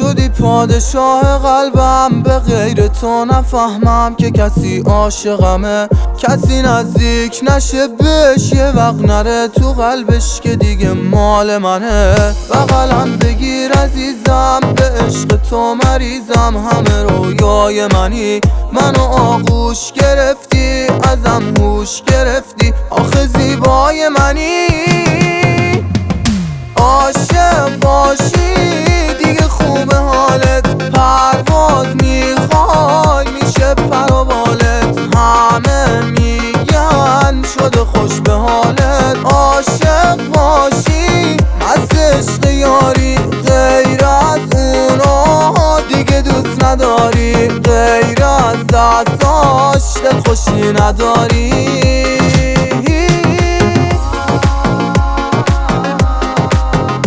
شدی پادشاه قلبم، به غیر تو نفهمم که کسی عاشقمه. کسی نزدیک نشه بهش، یه وقت نره تو قلبش که دیگه مال منه. بغلم بگیر عزیزم، به عشق تو مریضم، همه رویای منی، منو آغوش گرفتی، ازم هوش گرفتی، آخه زیبای منی. عاشق باشی دیگه خوبه حالت، پرواز میخوای میشه پر و بالت، همه میگن شده خوش به حالت. عاشق باشی مست عشق یاری، غیر از اونو دیگه دوست نداری، غیر از دستاش دلخوشی نداری.